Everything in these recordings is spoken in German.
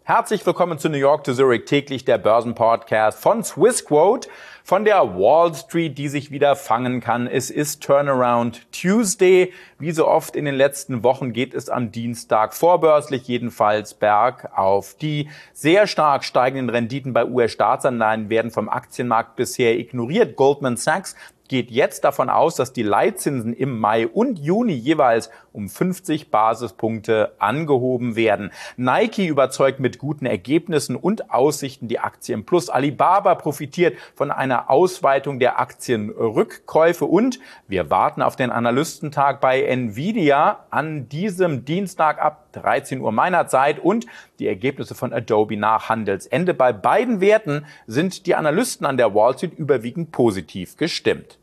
Herzlich willkommen zu New York to Zurich, täglich der Börsenpodcast von Swissquote, von der Wall Street, die sich wieder fangen kann. Es ist Turnaround Tuesday. Wie so oft in den letzten Wochen geht es am Dienstag vorbörslich jedenfalls bergauf. Die sehr stark steigenden Renditen bei US-Staatsanleihen werden vom Aktienmarkt bisher ignoriert. Goldman Sachs geht jetzt davon aus, dass die Leitzinsen im Mai und Juni jeweils um 50 Basispunkte angehoben werden. Nike überzeugt mit guten Ergebnissen und Aussichten die Aktie im Plus. Alibaba profitiert von einer Ausweitung der Aktienrückkäufe und wir warten auf den Analystentag bei Nvidia an diesem Dienstag ab 13 Uhr meiner Zeit und die Ergebnisse von Adobe nach Handelsende. Bei beiden Werten sind die Analysten an der Wall Street überwiegend positiv gestimmt.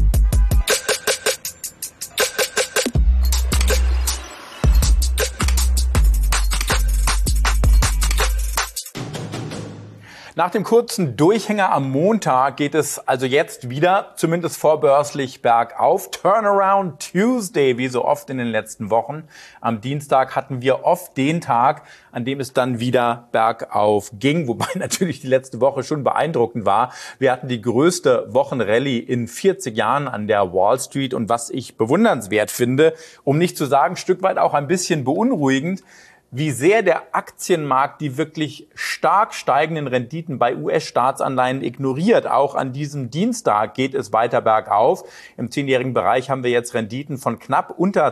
Nach dem kurzen Durchhänger am Montag geht es also jetzt wieder, zumindest vorbörslich, bergauf. Turnaround Tuesday, wie so oft in den letzten Wochen. Am Dienstag hatten wir oft den Tag, an dem es dann wieder bergauf ging, wobei natürlich die letzte Woche schon beeindruckend war. Wir hatten die größte Wochenrallye in 40 Jahren an der Wall Street und was ich bewundernswert finde, um nicht zu sagen, ein Stück weit auch ein bisschen beunruhigend, wie sehr der Aktienmarkt die wirklich stark steigenden Renditen bei US-Staatsanleihen ignoriert. Auch an diesem Dienstag geht es weiter bergauf. Im 10-jährigen Bereich haben wir jetzt Renditen von knapp unter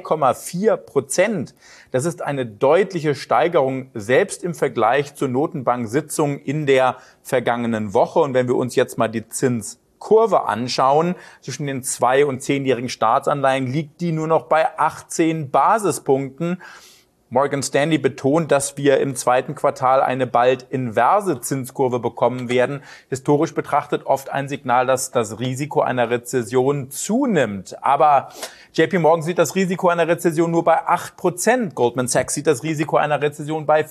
2,4%. Das ist eine deutliche Steigerung, selbst im Vergleich zur Notenbank-Sitzung in der vergangenen Woche. Und wenn wir uns jetzt mal die Zinskurve anschauen, zwischen den 2- und 10-jährigen Staatsanleihen liegt die nur noch bei 18 Basispunkten. Morgan Stanley betont, dass wir im zweiten Quartal eine bald inverse Zinskurve bekommen werden. Historisch betrachtet oft ein Signal, dass das Risiko einer Rezession zunimmt. Aber JP Morgan sieht das Risiko einer Rezession nur bei 8%. Goldman Sachs sieht das Risiko einer Rezession bei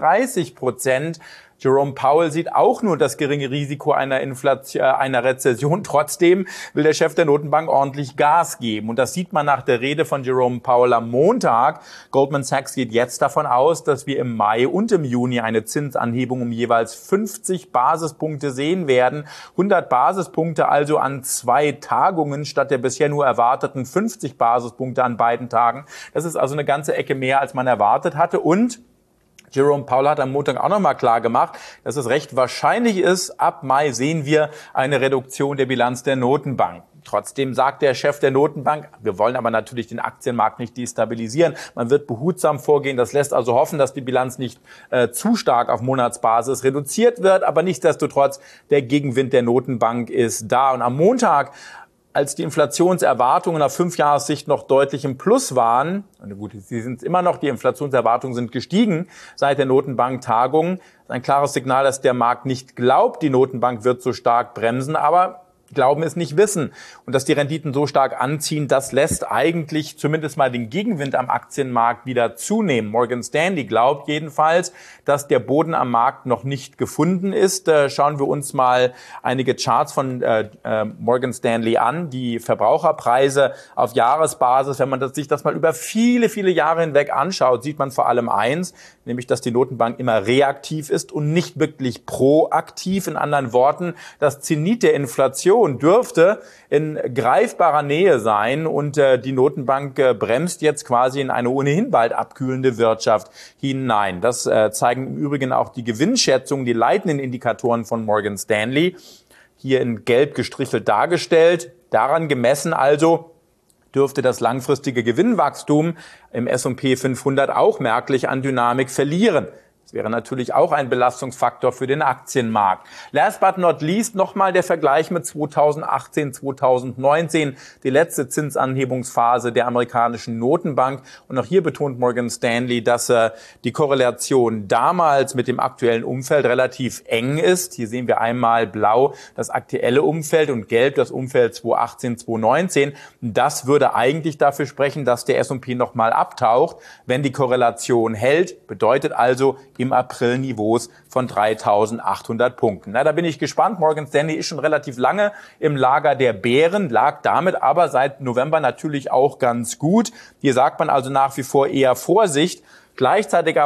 35%. Jerome Powell sieht auch nur das geringe Risiko einer Rezession. Trotzdem will der Chef der Notenbank ordentlich Gas geben. Und das sieht man nach der Rede von Jerome Powell am Montag. Goldman Sachs geht jetzt davon aus, dass wir im Mai und im Juni eine Zinsanhebung um jeweils 50 Basispunkte sehen werden. 100 Basispunkte also an 2 Tagungen statt der bisher nur erwarteten 50 Basispunkte an beiden Tagen. Das ist also eine ganze Ecke mehr, als man erwartet hatte. Und Jerome Powell hat am Montag auch nochmal klar gemacht, dass es recht wahrscheinlich ist, ab Mai sehen wir eine Reduktion der Bilanz der Notenbank. Trotzdem sagt der Chef der Notenbank, wir wollen aber natürlich den Aktienmarkt nicht destabilisieren. Man wird behutsam vorgehen. Das lässt also hoffen, dass die Bilanz nicht zu stark auf Monatsbasis reduziert wird. Aber nichtsdestotrotz, der Gegenwind der Notenbank ist da. Und am Montag, als die Inflationserwartungen auf 5-Jahressicht noch deutlich im Plus waren, und gut, sie sind immer noch, die Inflationserwartungen sind gestiegen seit der Notenbank-Tagung, ist ein klares Signal, dass der Markt nicht glaubt, die Notenbank wird so stark bremsen, aber glauben es nicht wissen. Und dass die Renditen so stark anziehen, das lässt eigentlich zumindest mal den Gegenwind am Aktienmarkt wieder zunehmen. Morgan Stanley glaubt jedenfalls, dass der Boden am Markt noch nicht gefunden ist. Schauen wir uns mal einige Charts von Morgan Stanley an. Die Verbraucherpreise auf Jahresbasis, wenn man sich das mal über viele, viele Jahre hinweg anschaut, sieht man vor allem eins, nämlich dass die Notenbank immer reaktiv ist und nicht wirklich proaktiv. In anderen Worten, das Zenit der Inflation dürfte in greifbarer Nähe sein und die Notenbank bremst jetzt quasi in eine ohnehin bald abkühlende Wirtschaft hinein. Das zeigen im Übrigen auch die Gewinnschätzungen, die leitenden Indikatoren von Morgan Stanley, hier in gelb gestrichelt dargestellt. Daran gemessen also dürfte das langfristige Gewinnwachstum im S&P 500 auch merklich an Dynamik verlieren. Das wäre natürlich auch ein Belastungsfaktor für den Aktienmarkt. Last but not least nochmal der Vergleich mit 2018, 2019, die letzte Zinsanhebungsphase der amerikanischen Notenbank. Und auch hier betont Morgan Stanley, dass die Korrelation damals mit dem aktuellen Umfeld relativ eng ist. Hier sehen wir einmal blau das aktuelle Umfeld und gelb das Umfeld 2018, 2019. Das würde eigentlich dafür sprechen, dass der S&P nochmal abtaucht. Wenn die Korrelation hält, bedeutet also im April Niveaus von 3.800 Punkten. Na, da bin ich gespannt. Morgan Stanley ist schon relativ lange im Lager der Bären, lag damit aber seit November natürlich auch ganz gut. Hier sagt man also nach wie vor eher Vorsicht. Gleichzeitig aber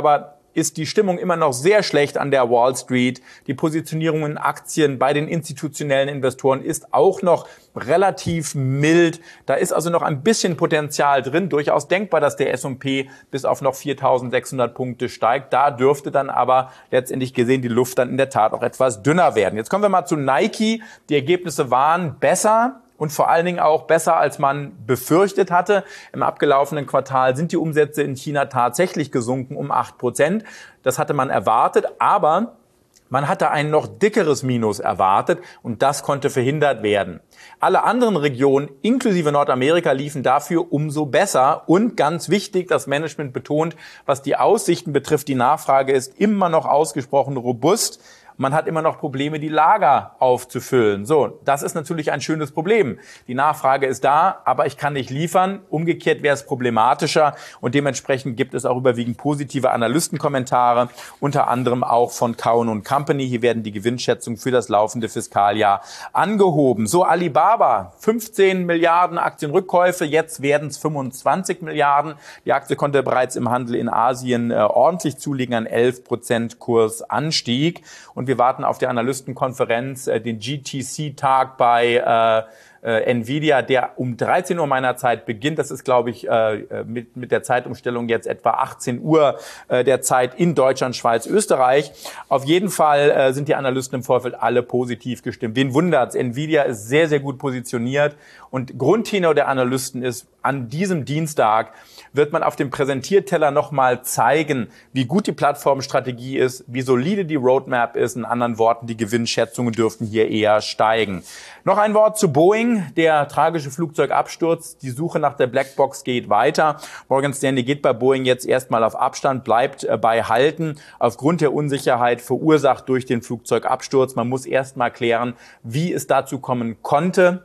ist die Stimmung immer noch sehr schlecht an der Wall Street. Die Positionierung in Aktien bei den institutionellen Investoren ist auch noch relativ mild. Da ist also noch ein bisschen Potenzial drin. Durchaus denkbar, dass der S&P bis auf noch 4.600 Punkte steigt. Da dürfte dann aber letztendlich gesehen die Luft dann in der Tat auch etwas dünner werden. Jetzt kommen wir mal zu Nike. Die Ergebnisse waren besser. Und vor allen Dingen auch besser, als man befürchtet hatte. Im abgelaufenen Quartal sind die Umsätze in China tatsächlich gesunken um 8%. Das hatte man erwartet, aber man hatte ein noch dickeres Minus erwartet und das konnte verhindert werden. Alle anderen Regionen, inklusive Nordamerika, liefen dafür umso besser. Und ganz wichtig, das Management betont, was die Aussichten betrifft, die Nachfrage ist immer noch ausgesprochen robust. Man hat immer noch Probleme, die Lager aufzufüllen. So, das ist natürlich ein schönes Problem. Die Nachfrage ist da, aber ich kann nicht liefern. Umgekehrt wäre es problematischer und dementsprechend gibt es auch überwiegend positive Analystenkommentare, unter anderem auch von Cowen & Company. Hier werden die Gewinnschätzungen für das laufende Fiskaljahr angehoben. So, Alibaba, 15 Milliarden Aktienrückkäufe, jetzt werden es 25 Milliarden. Die Aktie konnte bereits im Handel in Asien ordentlich zulegen, an 11% Kursanstieg. Und wir warten auf der Analystenkonferenz, den GTC-Tag bei Nvidia, der um 13 Uhr meiner Zeit beginnt. Das ist, glaube ich, mit der Zeitumstellung jetzt etwa 18 Uhr der Zeit in Deutschland, Schweiz, Österreich. Auf jeden Fall sind die Analysten im Vorfeld alle positiv gestimmt. Wen wundert's? Nvidia ist sehr, sehr gut positioniert. Und Grundtenor der Analysten ist, an diesem Dienstag wird man auf dem Präsentierteller nochmal zeigen, wie gut die Plattformstrategie ist, wie solide die Roadmap ist. In anderen Worten, die Gewinnschätzungen dürften hier eher steigen. Noch ein Wort zu Boeing, der tragische Flugzeugabsturz. Die Suche nach der Blackbox geht weiter. Morgan Stanley geht bei Boeing jetzt erstmal auf Abstand, bleibt bei Halten aufgrund der Unsicherheit verursacht durch den Flugzeugabsturz. Man muss erstmal klären, wie es dazu kommen konnte.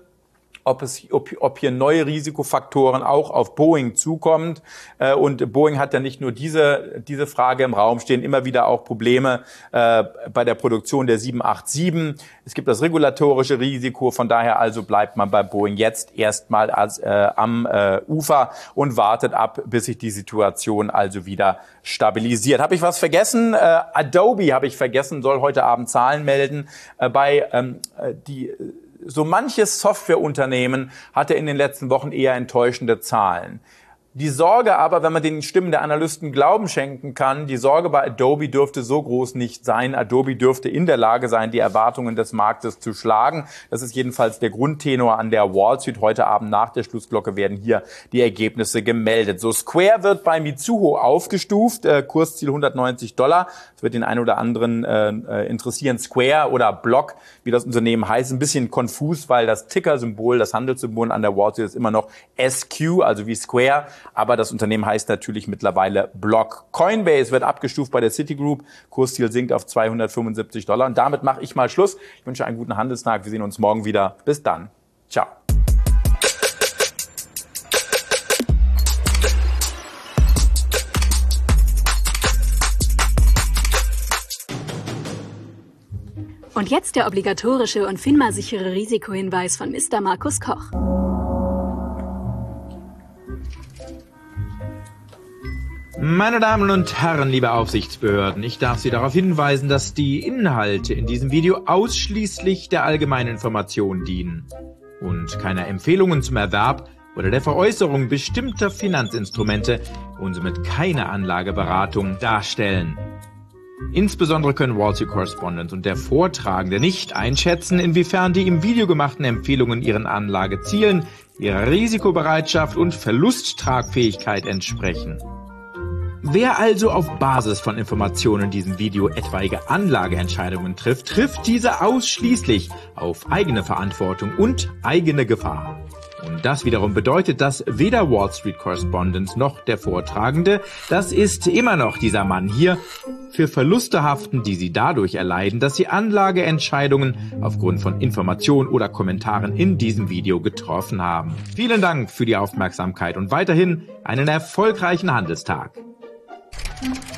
Ob hier neue Risikofaktoren auch auf Boeing zukommt. Und Boeing hat ja nicht nur diese Frage im Raum stehen, immer wieder auch Probleme bei der Produktion der 787. Es gibt das regulatorische Risiko, von daher also bleibt man bei Boeing jetzt erstmal am Ufer und wartet ab, bis sich die Situation also wieder stabilisiert. Habe ich was vergessen? Adobe habe ich vergessen, soll heute Abend Zahlen melden. So manches Softwareunternehmen hatte in den letzten Wochen eher enttäuschende Zahlen. Die Sorge aber, wenn man den Stimmen der Analysten Glauben schenken kann, die Sorge bei Adobe dürfte so groß nicht sein. Adobe dürfte in der Lage sein, die Erwartungen des Marktes zu schlagen. Das ist jedenfalls der Grundtenor an der Wall Street. Heute Abend nach der Schlussglocke werden hier die Ergebnisse gemeldet. So, Square wird bei Mizuho aufgestuft, Kursziel $190. Das wird den einen oder anderen interessieren. Square oder Block, wie das Unternehmen heißt, ein bisschen konfus, weil das Ticker-Symbol, das Handelssymbol an der Wall Street ist immer noch SQ, also wie Square. Aber das Unternehmen heißt natürlich mittlerweile Block. Coinbase wird abgestuft bei der Citigroup. Kursziel sinkt auf $275. Und damit mache ich mal Schluss. Ich wünsche einen guten Handelstag. Wir sehen uns morgen wieder. Bis dann. Ciao. Und jetzt der obligatorische und FINMA-sichere Risikohinweis von Mr. Markus Koch. Meine Damen und Herren, liebe Aufsichtsbehörden, ich darf Sie darauf hinweisen, dass die Inhalte in diesem Video ausschließlich der allgemeinen Information dienen und keine Empfehlungen zum Erwerb oder der Veräußerung bestimmter Finanzinstrumente und somit keine Anlageberatung darstellen. Insbesondere können Wall Street Correspondent und der Vortragende nicht einschätzen, inwiefern die im Video gemachten Empfehlungen ihren Anlagezielen, ihrer Risikobereitschaft und Verlusttragfähigkeit entsprechen. Wer also auf Basis von Informationen in diesem Video etwaige Anlageentscheidungen trifft, trifft diese ausschließlich auf eigene Verantwortung und eigene Gefahr. Und das wiederum bedeutet, dass weder Wall Street Correspondent noch der Vortragende, das ist immer noch dieser Mann hier, für Verluste haften, die sie dadurch erleiden, dass sie Anlageentscheidungen aufgrund von Informationen oder Kommentaren in diesem Video getroffen haben. Vielen Dank für die Aufmerksamkeit und weiterhin einen erfolgreichen Handelstag.